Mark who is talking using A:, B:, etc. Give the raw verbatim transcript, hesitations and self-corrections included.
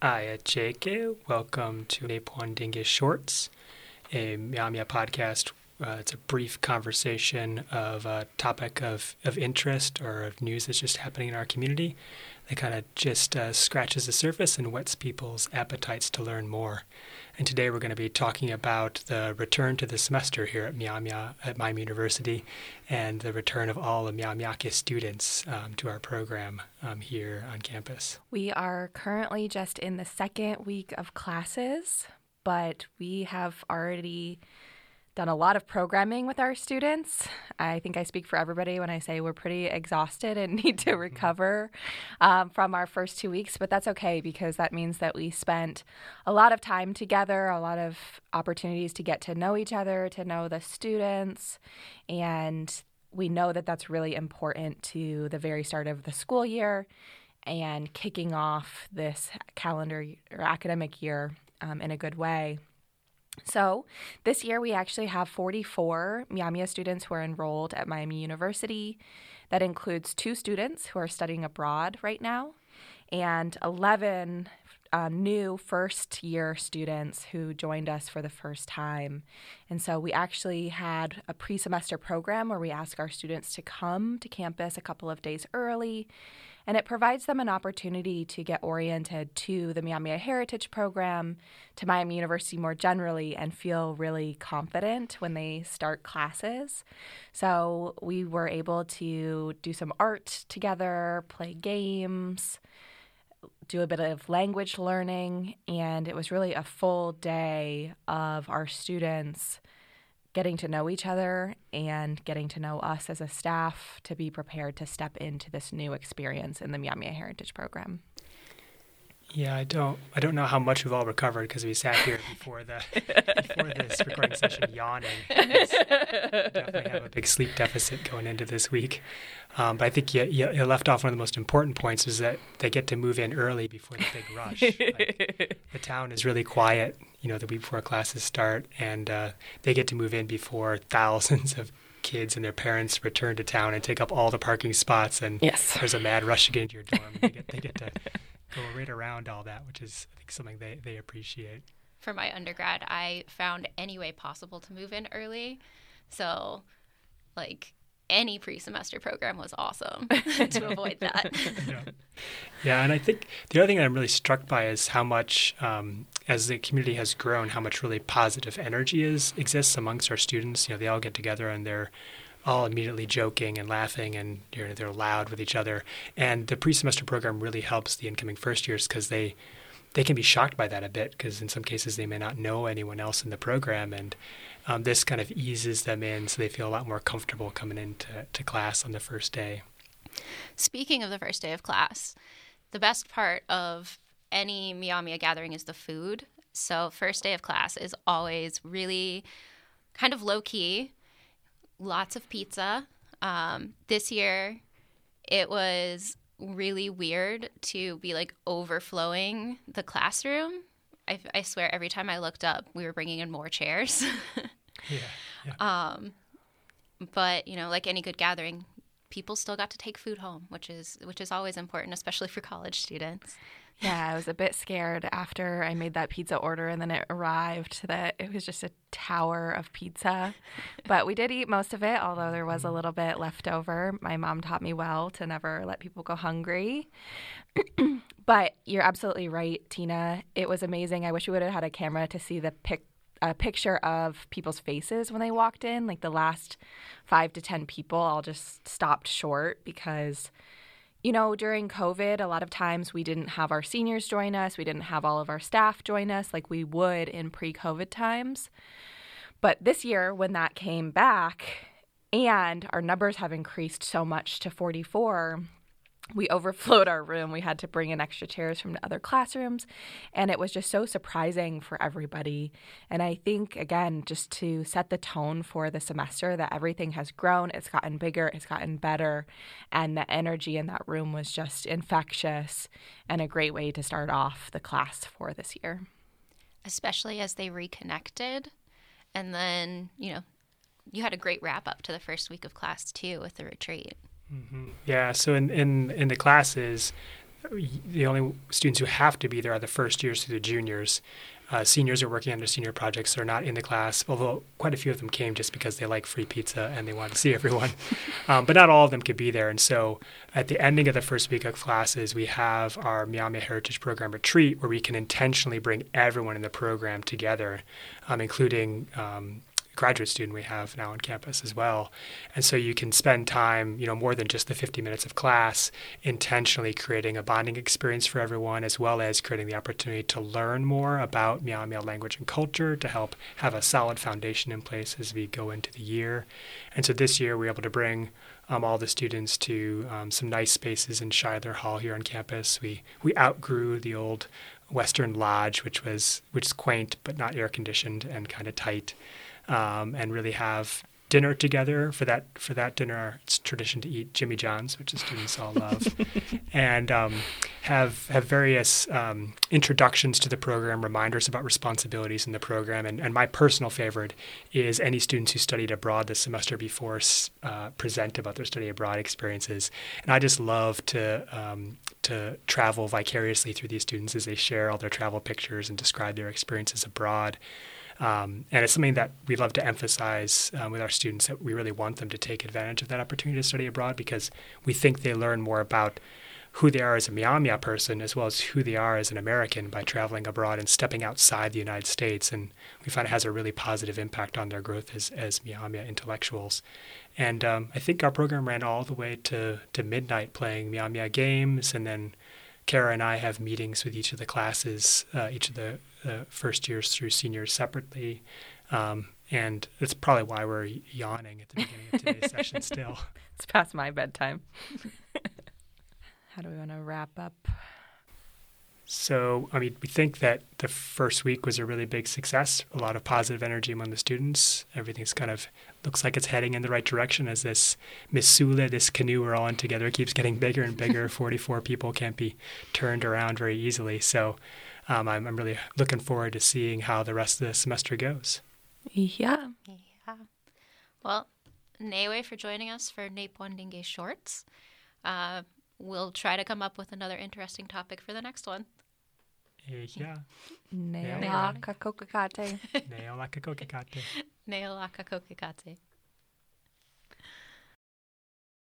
A: Aya Jake. Welcome to Nepondinge Shorts, a Miamia podcast. Uh, it's a brief conversation of a topic of, of interest or of news that's just happening in our community that kind of just uh, scratches the surface and whets people's appetites to learn more. And today we're going to be talking about the return to the semester here at Miamia, at Miami University, and the return of all the Miamiake students um, to our program um, here on campus.
B: We are currently just in the second week of classes, but we have already done a lot of programming with our students. I think I speak for everybody when I say we're pretty exhausted and need to recover um, from our first two weeks, but that's okay because that means that we spent a lot of time together, a lot of opportunities to get to know each other, to know the students, and we know that that's really important to the very start of the school year and kicking off this calendar or academic year um, in a good way. So this year we actually have forty-four Miamia students who are enrolled at Miami University. That includes two students who are studying abroad right now and eleven uh, new first-year students who joined us for the first time. And so we actually had a pre-semester program where we ask our students to come to campus a couple of days early, and it provides them an opportunity to get oriented to the Miami Heritage Program, to Miami University more generally, and feel really confident when they start classes. So we were able to do some art together, play games, do a bit of language learning, and it was really a full day of our students getting to know each other and getting to know us as a staff to be prepared to step into this new experience in the Miami Heritage Program.
A: Yeah, I don't I don't know how much we've all recovered because we sat here before the before this recording session yawning. Definitely have a big sleep deficit going into this week. Um, but I think you, you, you left off one of the most important points is that they get to move in early before the big rush. Like, the town is really quiet, you know, the week before classes start, and uh, they get to move in before thousands of kids and their parents return to town and take up all the parking spots, and
B: yes. There's
A: a mad rush to get into your dorm. They get, they get to go right around all that, which is, I think, something they, they appreciate.
C: For my undergrad, I found any way possible to move in early. So, like, any pre-semester program was awesome to avoid that.
A: yeah. yeah, and I think the other thing that I'm really struck by is how much, um, as the community has grown, how much really positive energy is exists amongst our students. You know, they all get together and they're all immediately joking and laughing, and you know, they're loud with each other. And the pre-semester program really helps the incoming first years because they they can be shocked by that a bit because in some cases they may not know anyone else in the program, and um, this kind of eases them in so they feel a lot more comfortable coming into to class on the first day.
C: Speaking of the first day of class, the best part of any Miamia gathering is the food. So first day of class is always really kind of low-key. Lots of pizza. Um, this year, it was really weird to be like overflowing the classroom. I, I swear every time I looked up, we were bringing in more chairs.
A: yeah, yeah.
C: Um, but, you know, like any good gathering, people still got to take food home, which is which is always important, especially for college students.
B: Yeah, I was a bit scared after I made that pizza order and then it arrived that it was just a tower of pizza. But we did eat most of it, although there was a little bit left over. My mom taught me well to never let people go hungry. But you're absolutely right, Tina. It was amazing. I wish we would have had a camera to see the pic- a picture of people's faces when they walked in. Like the last five to ten people all just stopped short because you know, during COVID, a lot of times we didn't have our seniors join us. We didn't have all of our staff join us like we would in pre-COVID times. But this year, when that came back and our numbers have increased so much to forty-four, we overflowed our room. We had to bring in extra chairs from the other classrooms, and it was just so surprising for everybody. And I think, again, just to set the tone for the semester, that everything has grown, it's gotten bigger, it's gotten better, and the energy in that room was just infectious and a great way to start off the class for this year.
C: Especially as they reconnected, and then, you know, you had a great wrap-up to the first week of class, too, with the retreat.
A: Mm-hmm. Yeah, so in, in, in the classes, the only students who have to be there are the first years through the juniors. Uh, seniors are working on their senior projects. They're not in the class, although quite a few of them came just because they like free pizza and they wanted to see everyone. um, but not all of them could be there. And so at the ending of the first week of classes, we have our Myaamia Heritage Program retreat where we can intentionally bring everyone in the program together, um, including um, graduate student we have now on campus as well. And so you can spend time, you know, more than just the fifty minutes of class, intentionally creating a bonding experience for everyone, as well as creating the opportunity to learn more about Myaamia language and culture to help have a solid foundation in place as we go into the year. And so this year we were able to bring um, all the students to um, some nice spaces in Schuyler Hall here on campus. We we outgrew the old Western Lodge, which was which is quaint but not air conditioned and kind of tight. Um, and really have dinner together. For that for that dinner, it's tradition to eat Jimmy John's, which the students all love, and um, have have various um, introductions to the program, reminders about responsibilities in the program. And, and my personal favorite is any students who studied abroad this semester before uh, present about their study abroad experiences. And I just love to um, to travel vicariously through these students as they share all their travel pictures and describe their experiences abroad. Um, and it's something that we love to emphasize um, with our students, that we really want them to take advantage of that opportunity to study abroad, because we think they learn more about who they are as a Myaamia person as well as who they are as an American by traveling abroad and stepping outside the United States. And we find it has a really positive impact on their growth as, as Myaamia intellectuals. And um, I think our program ran all the way to, to midnight playing Myaamia games, and then Kara and I have meetings with each of the classes, uh, each of the uh, first years through seniors separately. Um, and that's probably why we're yawning at the beginning of today's session still.
B: It's past my bedtime. How do we want to wrap up?
A: So, I mean, we think that the first week was a really big success, a lot of positive energy among the students. Everything's kind of looks like it's heading in the right direction as this Missoula, this canoe we're all in together, keeps getting bigger and bigger. forty-four people can't be turned around very easily. So um, I'm, I'm really looking forward to seeing how the rest of the semester goes.
B: Yeah.
C: Yeah. Well, Newe for joining us for Nepwandinge Shorts. Uh, we'll try to come up with another interesting topic for the next one.
A: Yeah.
B: Neolakakokakate.
A: Neolakakokakate.
C: Neolakakokakate.